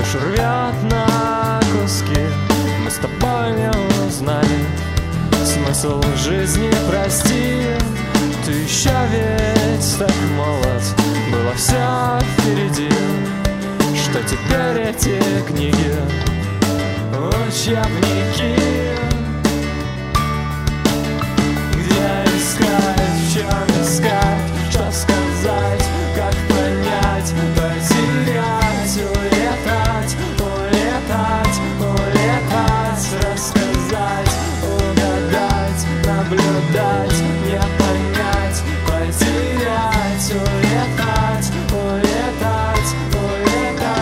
душу рвет на куски. Мы с тобой не узнали смысл жизни, прости. Ты еще ведь так молод, было все впереди. Что теперь эти книги, учебники? Где искать, в чем искать, что сказать, как понять, потерять, улетать, улетать, улетать, рассказать, угадать, наблюдать, не понять, потерять, улетать, улетать, улетать.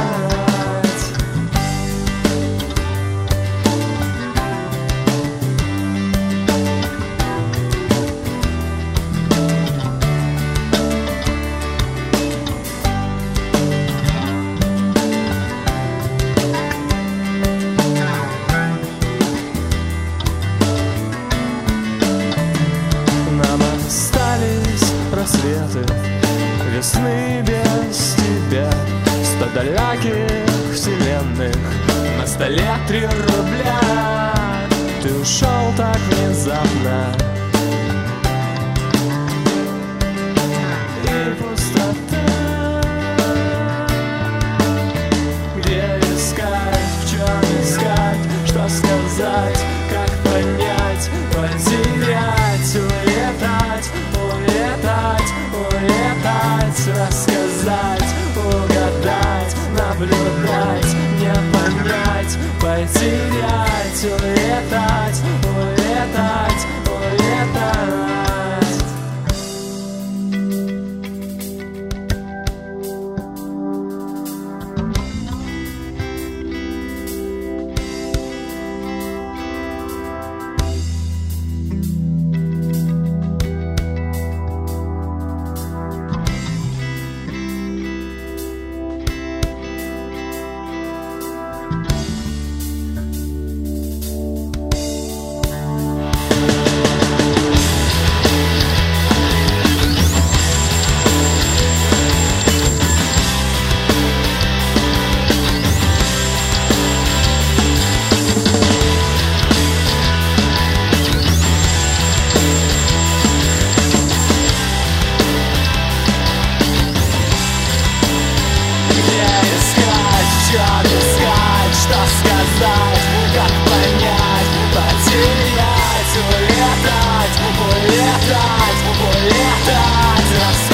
Нам остались рассветы весны без тебя, 100 далеких вселенных, на столе 3 рубля. Ты ушел так внезапно, и пустота. Где искать, в чем искать, что сказать, как понять, потерять, улетать, улетать, улетать, рассказать, угадать, наблюдать, не понять, потерять, улетать, улетать, улетать. Что сказать, как понять, потерять, улетать, улетать, улетать.